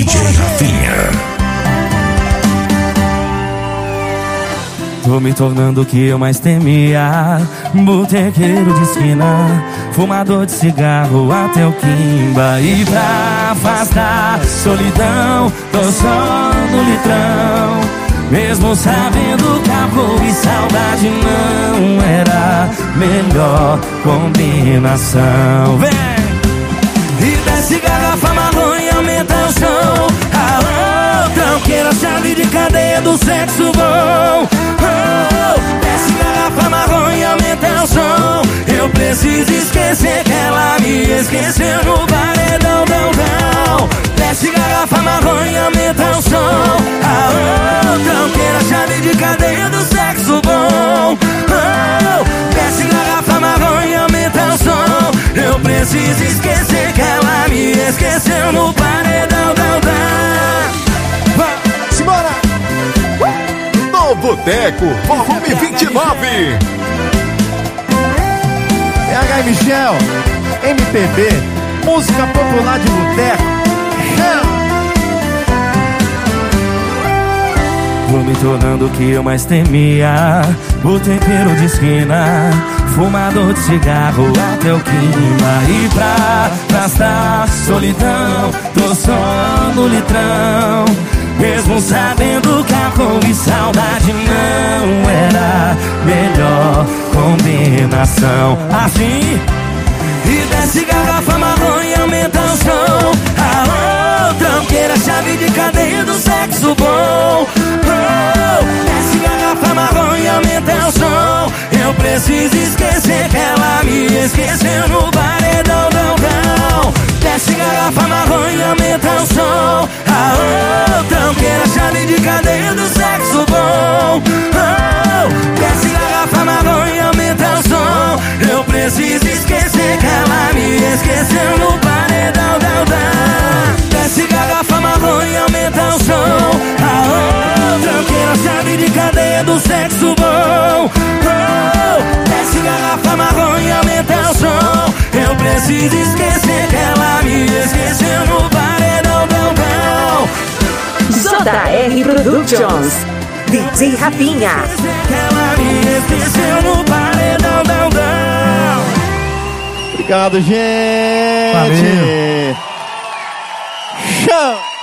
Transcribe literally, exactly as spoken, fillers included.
D J Rafinha. Tô me tornando o que eu mais temia, botequeiro de esquina, fumador de cigarro até o quimba. E pra afastar solidão, tô só no litrão, mesmo sabendo que amor e saudade não era melhor combinação. Vem! E desce garrafa marrom e aumenta o som. Alô, tranqueira, chave de cadeia do sexo bom. Oh, desce garrafa marrom e aumenta o som. Eu preciso esquecer que ela me esqueceu no paredão, não, não. Desce garrafa marrom e aumenta o som. Alô, tranqueira, chave de cadeia do sexo bom. Oh, desce garrafa marrom e aumenta o som. Eu preciso esquecer que ela me esqueceu no paredão, não, não. Simbora! No Boteco, volume vinte e nove. P H e Michel, M P B, música popular de boteco. Vou me tornando o que eu mais temia, botequeiro de esquina, fumador de cigarro até o quimba. E pra afastar solidão, tô só no litrão, mesmo sabendo que amor e saudade não era melhor combinação. Assim, e desce garrafa marrom e aumenta o som. Alô, tranqueira, chave de cadeia do sexo bom. Oh, desce garrafa marrom e aumenta o som. Eu preciso esquecer que ela me esqueceu no paredão, não, não. Desce garrafa marrom e aumenta o som. Alô, tranqueira, chave de cadeia do sexo bom. Oh, desce garrafa marrom e aumenta o som. Eu preciso esquecer que ela me esqueceu no paredão, não, não. Desce garrafa marrom e aumenta o som. Alô, tranqueira, chave de cadeia do sexo bom. Oh, desce garrafa marrom e aumenta o som. Eu preciso esquecer que ela me esqueceu no paredão, não, não. J R Productions, D J Rafinha. Que ela me esqueceu no paredão, não, não. Obrigado, gente. Valeu. Show.